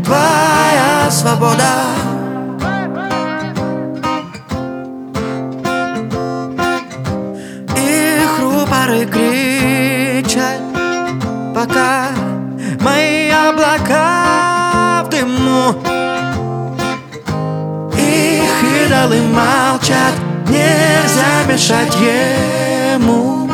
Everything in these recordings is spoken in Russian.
твоя свобода. Их рупоры кричат, пока мои облака в дыму. Их идолы молчат, нельзя мешать ему.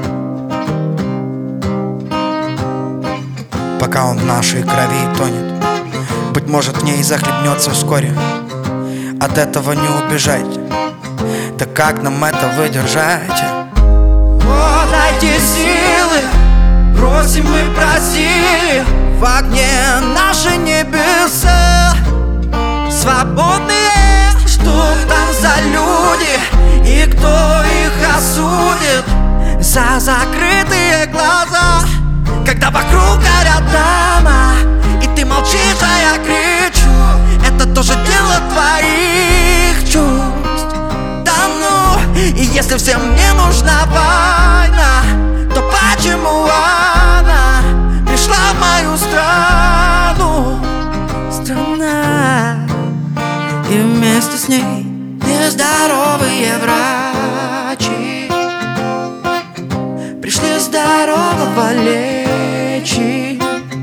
Пока он в нашей крови тонет, быть может, в ней захлебнется вскоре. От этого не убежать, да как нам это выдержать? О, дайте силы, просим мы, просили, в огне наши небеса свободные. Что там за люди и кто их осудит за закрытые глаза? Когда вокруг горят дома, и ты молчишь, а я кричу, это тоже дело твоих чувств. Да ну, и если всем не нужна война, то почему она пришла в мою страну? Страна, и вместе с ней нездоровые врачи пришли здорового лечить.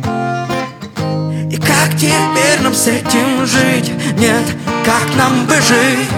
И как теперь нам с этим жить? Нет, как нам бы жить?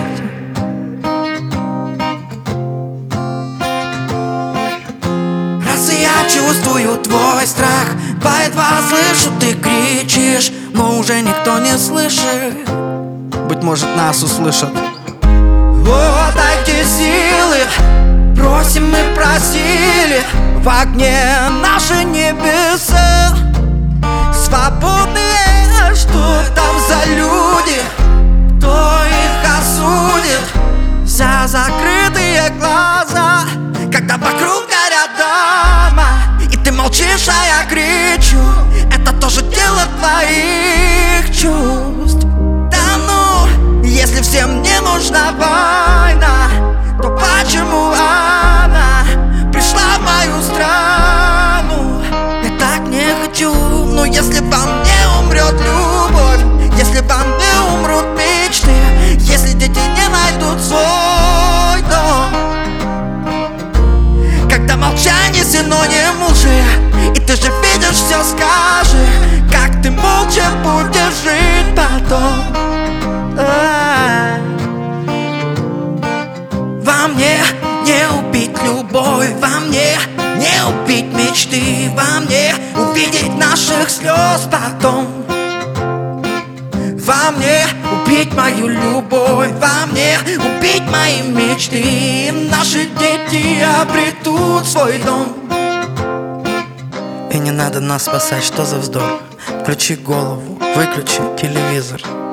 Раз я чувствую твой страх, едва слышу, ты кричишь, но уже никто не слышит. Быть может, нас услышат. О, дайте силы, просим мы, просили, в огне наши небеса свободные. Что там за люди, кто их осудит за закрытые глаза? Когда вокруг горят дома, и ты молчишь, а я кричу, это тоже дело твоих чувств. Да ну, если всем не нужна война, то почему она пришла в мою страну? Я так не хочу, но если во мне умрет любовь, если во мне умрут мечты, если дети не найдут свой дом, когда молчание синоним лжи, и ты же видишь все, скажи, как ты молча будешь жить потом. Во мне не убить любовь, во мне не убить мечты, во мне увидеть наших слез потом. Во мне убить мою любовь, во мне убить мои мечты. Наши дети обретут свой дом. И не надо нас спасать, что за вздор? Включи голову, выключи телевизор.